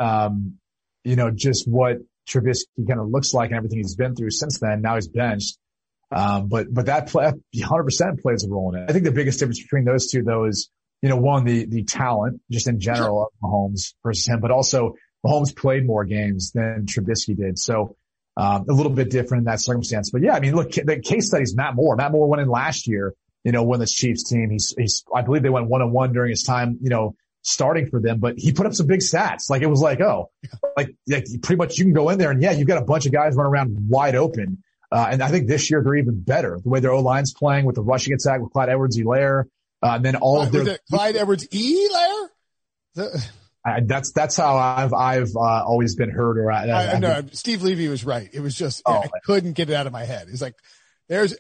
just what Trubisky kind of looks like and everything he's been through since then. Now he's benched. But that 100% plays a role in it. I think the biggest difference between those two though is, one, the talent just in general of Mahomes versus him, but also Mahomes played more games than Trubisky did. So, a little bit different in that circumstance. But yeah, I mean, look, the case study is Matt Moore. Matt Moore went in last year, when this Chiefs team, I believe they went 1-1 during his time, starting for them, but he put up some big stats. Like it was like, pretty much you can go in there and you've got a bunch of guys running around wide open. And I think this year they're even better. The way their O-line's playing with the rushing attack with Clyde Edwards-Helaire, and then all of their Clyde Edwards-Helaire? That's how I've always been heard. Or I know Steve Levy was right. It was just I couldn't get it out of my head. It's like there's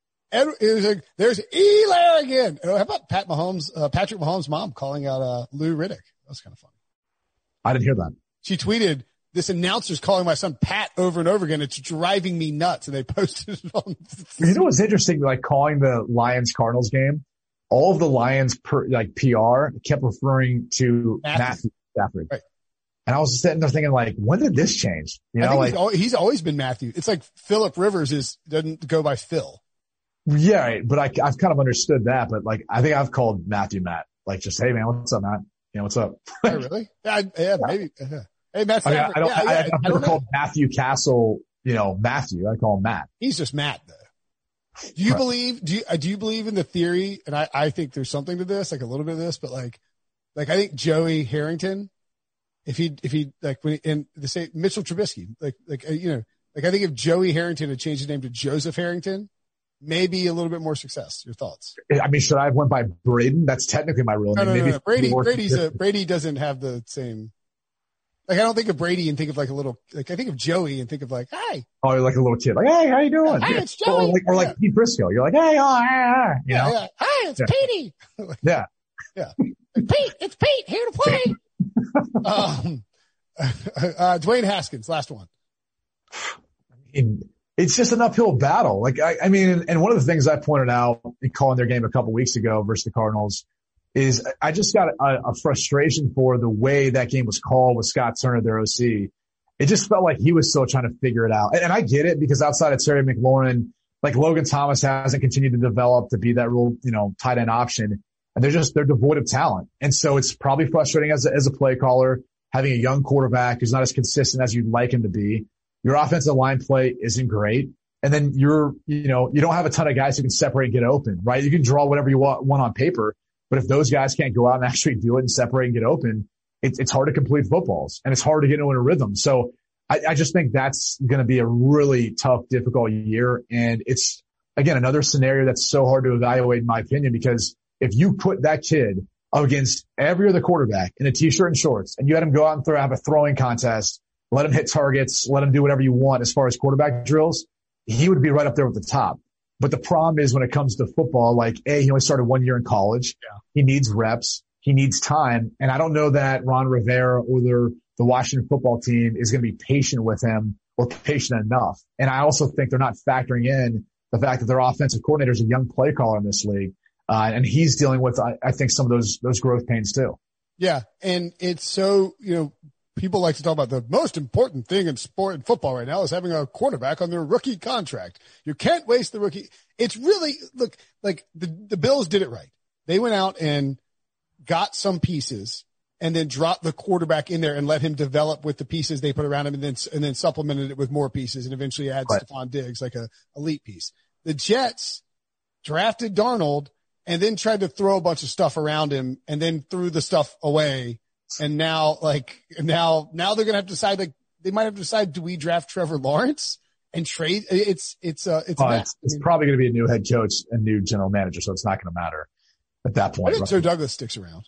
Helaire again. How about Patrick Mahomes' mom calling out Lou Riddick? That was kind of funny. I didn't hear that. She tweeted, "This announcer's calling my son Pat over and over again. It's driving me nuts." And they posted it on. What's interesting? Like calling the Lions-Cardinals game, all of the Lions PR kept referring to Matthew Stafford. Right. And I was just sitting there thinking, like, when did this change? He's always been Matthew. It's like Phillip Rivers doesn't go by Phil. Yeah, right. But I've kind of understood that. But like, I think I've called Matthew Matt. Like, just, hey man, what's up, Matt? What's up? Oh, really? Yeah, maybe. Hey, Matt Stafford. I've never called Matthew Castle, Matthew. I call him Matt. He's just Matt though. Do you believe in the theory? And I think there's something to this, like a little bit of this, but like I think Joey Harrington, if he Mitchell Trubisky, I think if Joey Harrington had changed his name to Joseph Harrington, maybe a little bit more success. Your thoughts? I mean, should I have went by Braden? That's technically my real name. No. Brady doesn't have the same. Like, I don't think of Brady and think of like a little, like I think of Joey and think of like, hi. Oh, you're like a little kid. Like, hey, how you doing? Hi, it's Joey. Or like Pete Briscoe. You're like, hey, Yeah. Hi, it's Petey. Yeah. Pete, it's Pete here to play. Dwayne Haskins, last one. It's just an uphill battle. Like, I mean, and one of the things I pointed out in calling their game a couple weeks ago versus the Cardinals is I just got a frustration for the way that game was called with Scott Turner, their OC. It just felt like he was still trying to figure it out. And I get it because outside of Terry McLaurin, like Logan Thomas hasn't continued to develop to be that real, tight end option. And they're devoid of talent. And so it's probably frustrating as a play caller, having a young quarterback who's not as consistent as you'd like him to be. Your offensive line play isn't great. And then you don't have a ton of guys who can separate and get open, right? You can draw whatever you want on paper, but if those guys can't go out and actually do it and separate and get open, it's hard to complete footballs and it's hard to get into a rhythm. So I just think that's going to be a really tough, difficult year. And it's, again, another scenario that's so hard to evaluate in my opinion, because if you put that kid up against every other quarterback in a t-shirt and shorts and you had him go out and have a throwing contest, let him hit targets, let him do whatever you want as far as quarterback drills, he would be right up there with the top. But the problem is when it comes to football, like, he only started 1 year in college. Yeah. He needs reps. He needs time. And I don't know that Ron Rivera or the Washington football team is going to be patient with him or patient enough. And I also think they're not factoring in the fact that their offensive coordinator is a young play caller in this league. And he's dealing with, I think, some of those growth pains too. Yeah. And it's so, people like to talk about the most important thing in sport and football right now is having a quarterback on their rookie contract. You can't waste the rookie. It's really, look, like the Bills did it right. They went out and got some pieces and then dropped the quarterback in there and let him develop with the pieces they put around him and then supplemented it with more pieces and eventually add Stephon Diggs like a elite piece. The Jets drafted Darnold and then tried to throw a bunch of stuff around him and then threw the stuff away. And now they're going to have to decide, like, they might have to decide, do we draft Trevor Lawrence and trade? It's probably going to be a new head coach and new general manager. So it's not going to matter at that point. I think Joe Douglas sticks around.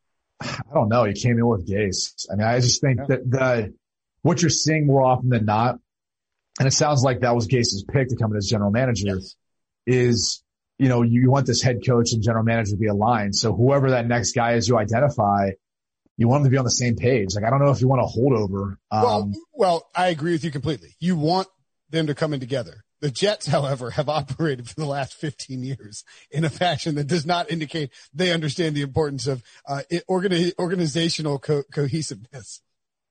I don't know. He came in with Gase. I mean, I just think that what you're seeing more often than not, and it sounds like that was Gase's pick to come in as general manager, is, you know, you want this head coach and general manager to be aligned. So whoever that next guy is you identify, you want them to be on the same page. Like, I don't know if you want a holdover. Well, I agree with you completely. You want them to come in together. The Jets, however, have operated for the last 15 years in a fashion that does not indicate they understand the importance of organizational cohesiveness.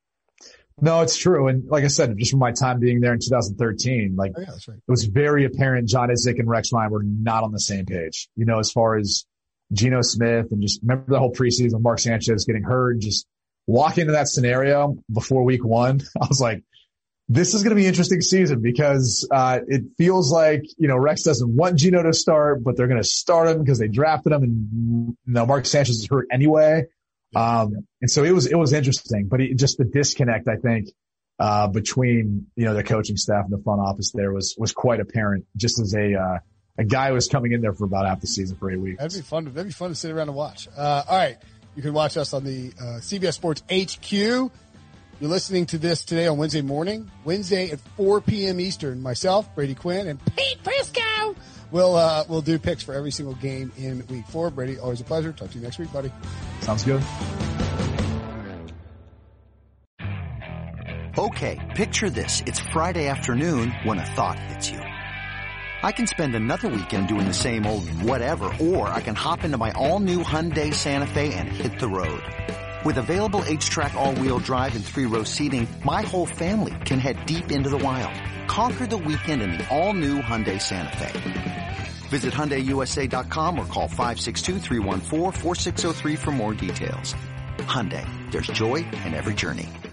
No, it's true. And like I said, just from my time being there in 2013, like, that's right. It was very apparent John Idzik and Rex Ryan were not on the same page, you know, as far as Geno Smith, and just remember the whole preseason, Mark Sanchez getting hurt, and just walking into that scenario before week 1. I was like, this is going to be an interesting season because, it feels like, you know, Rex doesn't want Geno to start, but they're going to start him because they drafted him, and, you know, Mark Sanchez is hurt anyway. And so it was interesting, but just the disconnect, I think, between, you know, the coaching staff and the front office there was quite apparent, just as a guy who was coming in there for about half the season for 8 weeks. That'd be fun to sit around and watch. All right. You can watch us on the, CBS Sports HQ. You're listening to this today on Wednesday morning, Wednesday at 4 p.m. Eastern. Myself, Brady Quinn, and Pete Prisco we'll do picks for every single game in week 4. Brady, always a pleasure. Talk to you next week, buddy. Sounds good. Okay, picture this. It's Friday afternoon when a thought hits you. I can spend another weekend doing the same old whatever, or I can hop into my all-new Hyundai Santa Fe and hit the road. With available H-Track all-wheel drive and 3-row seating, my whole family can head deep into the wild. Conquer the weekend in the all-new Hyundai Santa Fe. Visit HyundaiUSA.com or call 562-314-4603 for more details. Hyundai, there's joy in every journey.